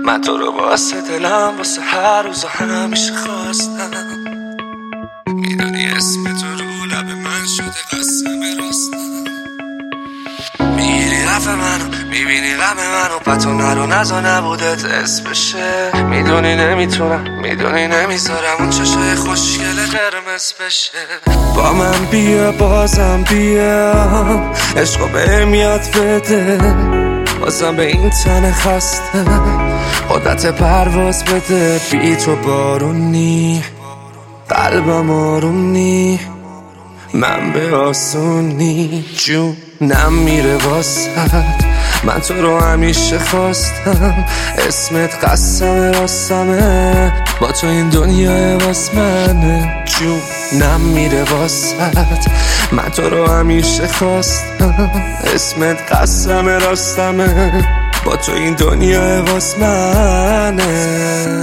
من تو رو واسه دلم واسه هر روز و همیشه خواستم. میدونی اسم تو رو لب من شده قسم راستم. میگیری رفت منو میبینی غم منو پتو نرو نزا نبودت اسم بشه. میدونی نمیتونم میدونی نمیذارم اون چشای خوشگل قرمز بشه. با من بیا بازم بیا عشقو بهم یاد بده. بازم به این تن خسته قدرت پرواز بده. بی تو بارونی قلبم آروم من به آسونی جونم میره واسد. من تو رو همیشه خواستم اسمت قسم راستمه. با تو این دنیا واس منه جونم میره واسد. من تو رو همیشه خواستم اسمت قسم راستمه. با تو این دنیا واس منه.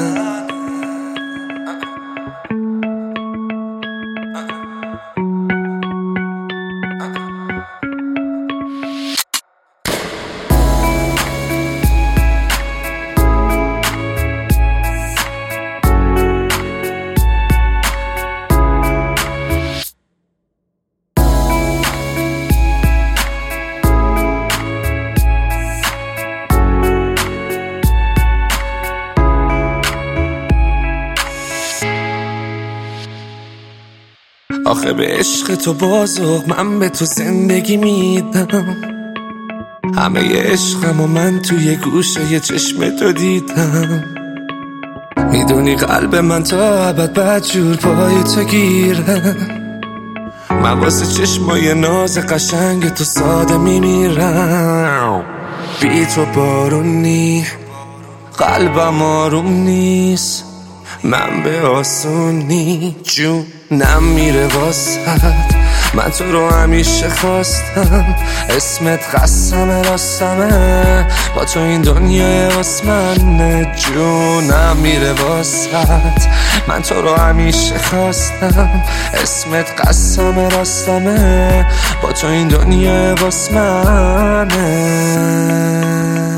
آخه به عشق تو بازو من به تو زندگی میدم. همه عشقم و من توی گوشه یه چشم تو دیدم. میدونی قلب من تا ابد بدجور پای تو گیره. من واسه چشمای ناز قشنگ تو ساده میمیرم. بی تو بارونی قلبم آروم نیست. من به آسونی جونم میره واسد. من تو رو همیشه خواستم اسمت قسم راستمه. با تو این دنیا واس منه جونم میره واسد. من تو رو همیشه خواستم اسمت قسم راستمه. با تو این دنیا واس منه.